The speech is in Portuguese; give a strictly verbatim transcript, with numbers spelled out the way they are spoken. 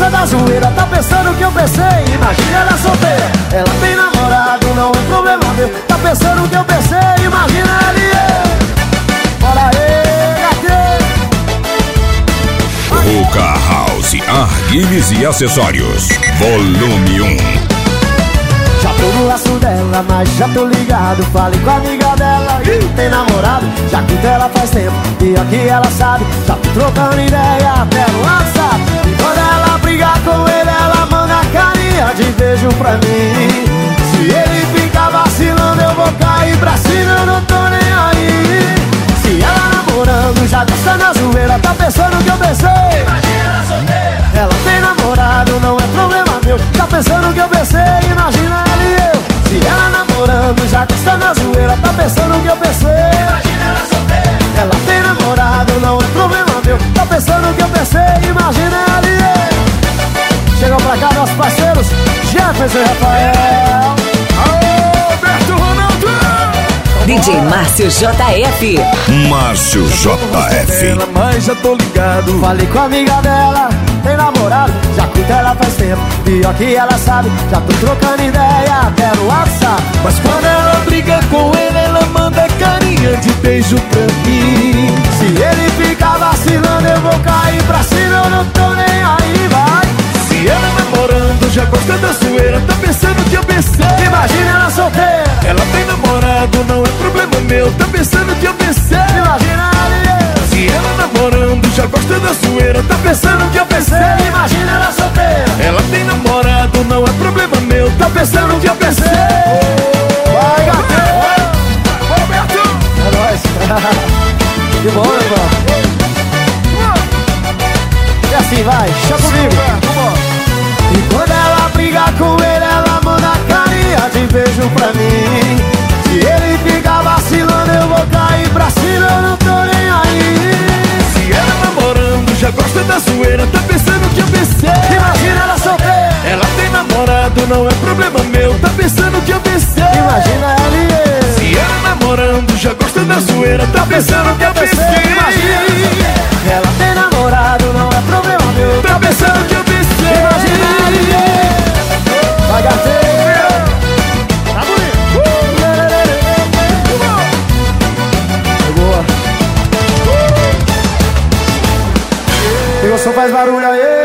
gosta da zoeira, tá pensando que eu pensei. Imagina ela solteira, ela tem namorado, não é problema meu. Tá pensando que eu pensei, imagina ela e eu. Bora aí, gatê. Ruka House, Arguilhos e Acessórios, volume um. Já tô no laço dela, mas já tô ligado. Falei com a amiga dela, e tem namorado. Já curto ela faz tempo, e aqui ela sabe. Já tô trocando ideia até no WhatsApp. E quando ela brigar com ele, ela manda carinha de beijo pra mim. Se ele ficar vacilando, eu vou cair pra cima, eu não tô nem aí. Se ela namorando, já gosta da zoeira, tá pensando que eu pensei. Imagina ela solteira, ela tem namorado, não é problema meu. Tá pensando que eu pensei, imagina ela e eu. Se ela namorando, já gosta da zoeira, tá pensando que eu pensei. Imagina ela solteira, ela tem namorado, não é problema meu. Tá pensando que eu pensei, imagina ela e eu. Chegam pra cá nossos parceiros Jefferson e Rafael. Alô, Alberto Ronaldo. D J Márcio J F. Márcio J F. Mas já tô ligado. Falei com a amiga dela, tem namorado. Já curto ela faz tempo, pior que ela sabe. Já tô trocando ideia até no WhatsApp. Mas quando ela briga com ele, ela manda carinha de beijo pra mim. Se ele ficar vacilando, eu vou cair pra cima, eu não tô nem aí, vai. Se ela namorando, já gosta da zoeira, tá pensando que eu pensei. Imagina ela solteira, ela tem namorado, não é problema meu. Tá pensando que eu pensei. imagina ela e eu. Se ela namorando, já gosta da zoeira, tá pensando que eu pensei. Imagina ela solteira, ela tem namorado, não é problema meu. Tá pensando que eu pensei. vai, gatão. Roberto. É nóis. Que bom, meu irmão. E assim vai, chama comigo. E quando ela brigar com ele, ela manda carinha de beijo pra mim. Se ele ficar vacilando, eu vou cair pra cima, eu não tô nem aí. Se ela namorando, já gosta da zoeira, tá pensando que eu pensei. Imagina ela solteira, ela tem namorado, não é problema meu. Tá pensando que eu pensei. imagina ela e eu. Se ela namorando, já gosta da zoeira, tá pensando que eu pensei. Imagina ela tem namorado, não é problema meu. Tá pensando que eu pensei. Imagina ela e eu. Vai, gateiro. Tá bonito. Boa. Pegou som, faz barulho aí.